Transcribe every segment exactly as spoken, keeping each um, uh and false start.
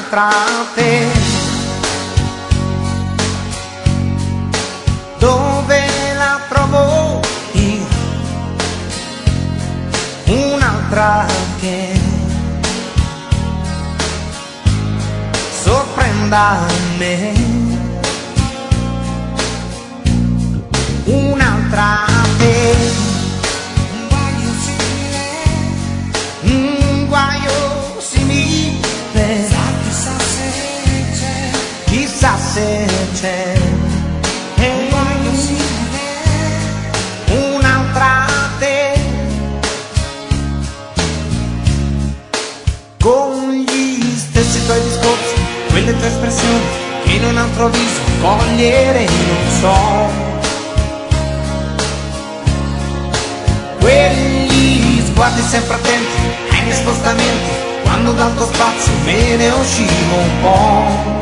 un'altra te. Dove la trovo io? Un'altra che sorprenda me. Un'altra te. Un guaio simile, un guaio simile. Chissà se c'è, chissà se c'è. Un guaio simile, un'altra te. Con gli stessi tuoi discorsi, quelle tue espressioni che in un altro viso cogliere non so. Quegli sguardi sempre attenti ai miei spostamenti, quando dal tuo spazio me ne uscivo un po'.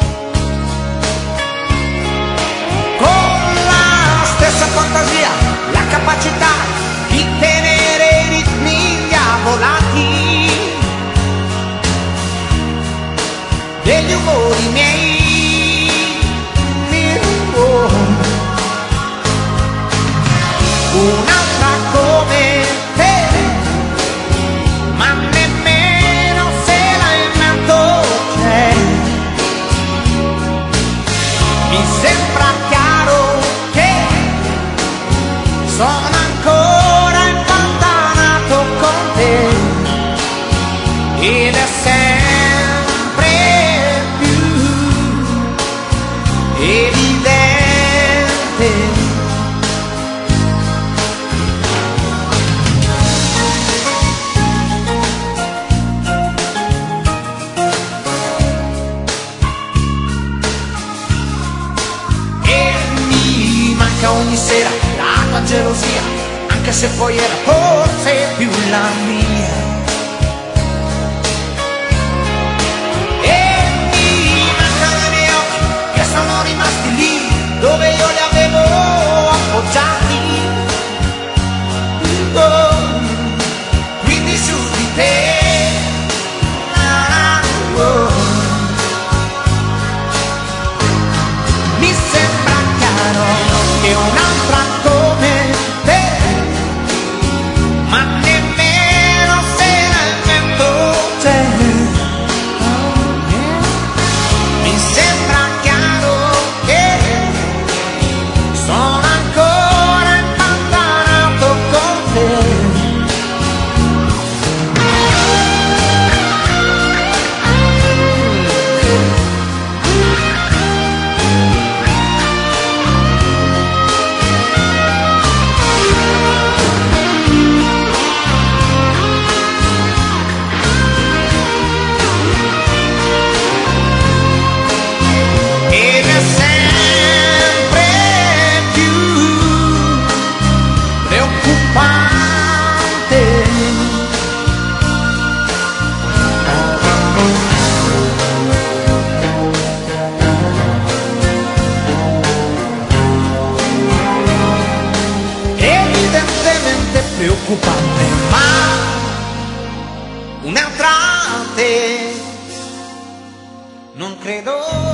Con la stessa fantasia, la capacità di tenere i ritmi diavolati degli umori miei. Un'altra come te, ma nemmeno se la invento c'è. Mi sembra chiaro che sono ancora impantanato con te, ed è sempre più evidente. Ogni sera la tua gelosia, anche se poi era forse più la mia. E mi mancano i miei occhi che sono rimasti lì dove io li avevo appoggiati. Oh, quindi su di te. Ah, oh. Mi sembra chiaro che un'altra come te, ma nemmeno se nel vento c'è. Mi sembra chiaro che sono ancora impantanato con te. Preoccupante, ma un'altra te non credo.